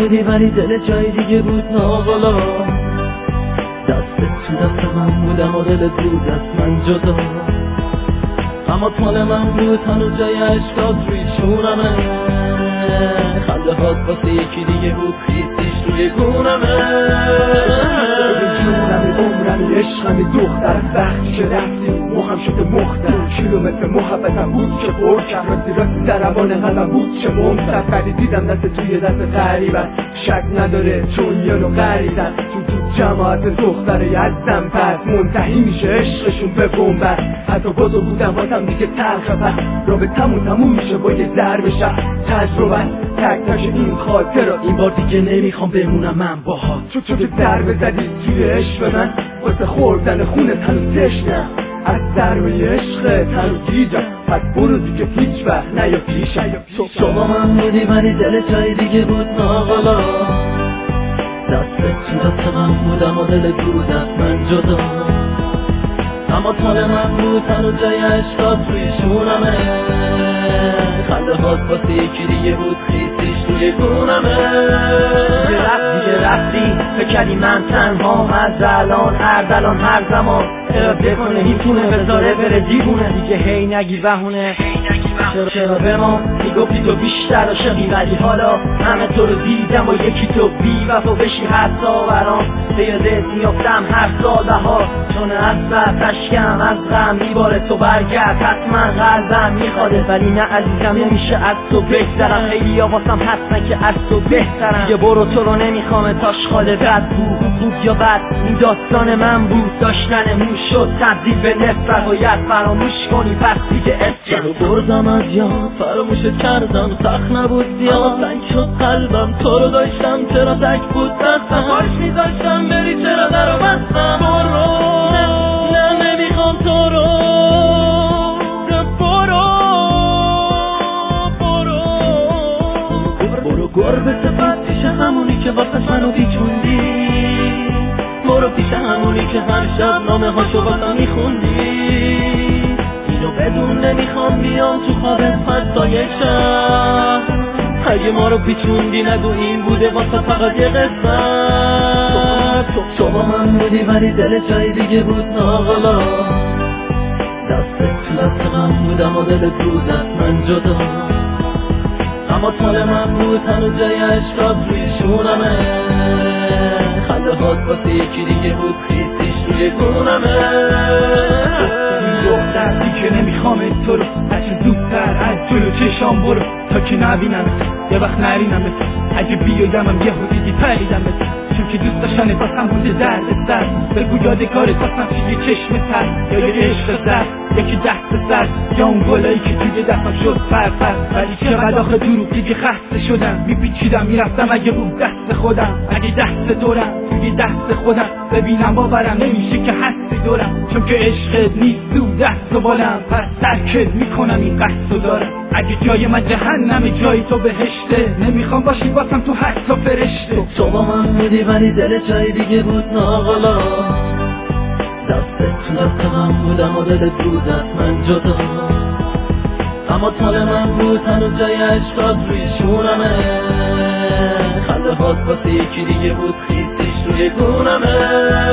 بودی ولی دل جای دیگه بود ناقلا. دستت تو دست من بودم و دلت بود از من جدا. اما مال من بود هنوز جای عشقات روی شونمه. خنده هات واسه یکی دیگه بود خیسیش روی گونمه. جونمی عمرمی عشقمی دختر وقتی که رفتی مخم شده مختر. کیلومتر محبتم بود که پر کرد راستی دربان قلبم بود که ممتد. ولی دیدم دست توی دست غریبت شک نداره چون یه رو غریبن تو جماعت دختر یزدم پس منتهی میشه عشقشون به بومبر. حتی بازو بودم واسم دیگه تلخه پس رابطمون تموم میشه با یه ضرب شب تجربه تک تک این خاطر. این بار دیگه نمیخوام بمونم من باهات چون که ضربه زدی توی عشق من واسه خوردن خونت هنوز تشنم. از ضربه عشقت هنوز گیجم پس برو دیگه هیچ وقت نیا پیشم. تو با من بودی ولی دل جای دیگه بود ناقلا. دستت تو دست من بودم و دلت بود از من جدا. اما مال من بود هنوز جای عشقات روی شونمه. خنده هات واسه یکی دیگه بود خیسیش روی گونمه. دیگه رفتی فکر کردی من تنها از الان اردلان هر زمان اراده کنه میتونه بذاره بره دیوونه. دیگه هی نگیر بهونه چرا به ما میگفتی تو بیشتر عاشقی ولی حالا همه تو رو دیدم و یکی تو بی وفا بشی حتی برام به یادت میافتم هر سال بهار چون از سر اشکم از غم میباره تو برگرد حتما قلبم میخواده ولی نه عزیزم نمیشه از تو بهترم. خیلی واسم هستن که از تو بهترم. دیگه برو تو رو نمیخوام تاشخاله بد بود یا بد این داستان من بود. داشتن مون شد تبدیل به نفرت باید فراموش کنی پس دیگه اسم بردم از یاد فراموشت کردم سخت نبود زیاد. سنگ شد قلبم تو رو داشتم چرا تک بود دستم. کاش میذاشتم بری چرا در رو بستم. برو نه نمیخوام تو رو برو گربه سفت پیش همونی که واسه منو بیچوندی. برو پیش همونی که هر شب نامه هاشو واسه میخوندی. اینو بدون نمیخوام بیام تو خوابت حتی یک شب. اگه ما رو بیچوندی نگو این بوده واسه فقط یه قسمت. تو با من بودی ولی دل جای دیگه بود ناقلا. دستت تو دست من بودم و دلت بود از من جدا. اما مال من بود هنوز جای عشقات روی شونمه. خنده هات واسه یکی دیگه بود خیسیش روی گونمه. دستی که نمیخوام تو رو هرچی زودتر از جلو چشام برو تا که نبینم یه وقت نرینم. اگه بیایمم یه حدیدی پریدم چون که دوست داشتن واسم بوده درد سر. بگو یادگارت واسم چیه چشم تر یا یه عشق زر یکی دست سر یا اون گلایی که توی دستم شد فرفر. ولی چقدر آخه دروغ دیگه خسته شدم میپیچیدم میرفتم اگه بود دست خودم اگه دست دورم توی دست خودم ببینم باورم نمیشه که هستی دورم چون که عشقت نیست تو دست و بالم پس ترکت میکنم این قصد و دارم. اگه جای من جهنم جای تو بهشته نمیخوام باشی واسم تو حتی فرشته. تو با من بودی ولی دل جای دیگه بود ناقلا. دستت تو دست من بودم و دلت بود از من جدا. اما مال من بود هنوز جای عشقات روی شونمه. خنده هات واسه یکی دیگه بود خیسیش روی گونمه.